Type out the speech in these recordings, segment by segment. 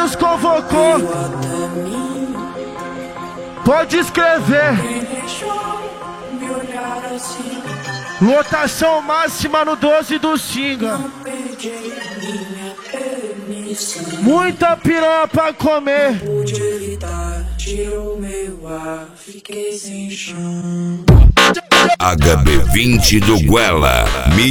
nos convocou. Pode escrever. Lotação máxima no 12 do Xinga. Muita piranha pra comer. Pude evitar, tirou meu ar, fiquei sem chão. HB20 do Guela,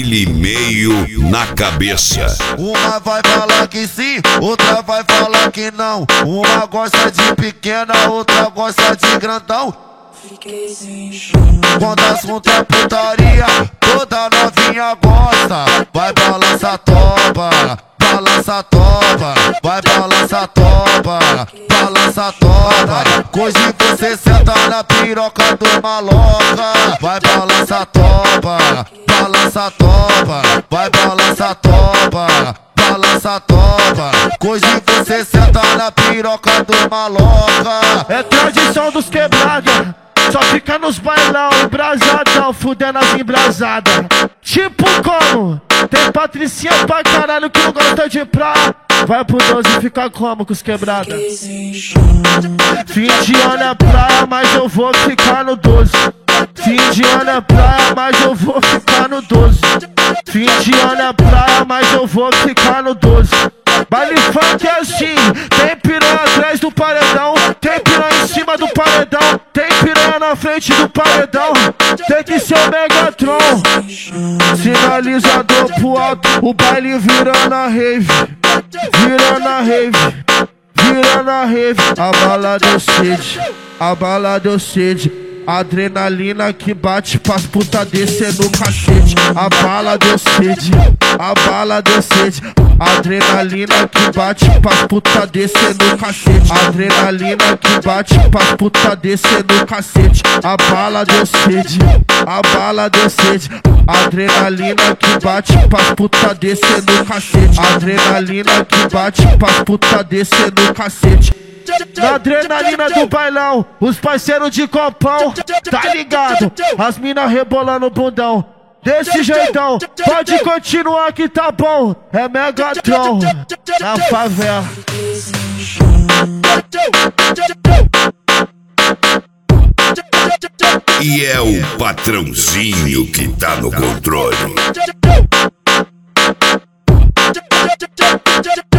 1,5 na cabeça. Uma vai falar que sim, outra vai falar que não. Uma gosta de pequena, outra gosta de grandão. Fiquei sem chão. Quando assunto é putaria, toda novinha gosta. Vai balança toba, balança toba, vai balança toba, balança toba. Hoje você senta na piroca do maloca. Vai balança toba, balança toba, vai balança toba, balança toba. Hoje você senta na piroca do maloca. É tradição dos quebrados. Só fica nos bailão, embrasadão, fudendo as embrasadas. Tipo como? Tem patricinha pra caralho que não gosta de praia. Vai pro 12 e fica como com os quebrados? Fiquei sem chão. Fim de ano é praia, mas eu vou ficar no 12. Fim de ano é praia, mas eu vou ficar no 12. Fim de ano é praia, mas eu vou ficar no 12. Baile funk é assim, tem piranha atrás do paredão, tem piranha em cima do paredão, tem piranha na frente do paredão, tem que ser o Megatron. Sinalizador pro alto, o baile virando a rave, virando a rave, virando a rave. A balada eu sede, a balada eu sede. Adrenalina que bate pras puta descer no cachete. A bala deu sede, a bala deu sede. Adrenalina que bate pras puta descer no cachete. Adrenalina que bate pras puta descer no cacete. A bala deu sede, a bala deu sede. Adrenalina que bate pras puta descer no cacete. Adrenalina que bate pras puta descer no cacete. Na adrenalina do bailão, os parceiros de copão, tá ligado? As mina rebolando o bundão, desse jeitão, pode continuar que tá bom. É Megatron, na favela. E é o patrãozinho que tá no controle.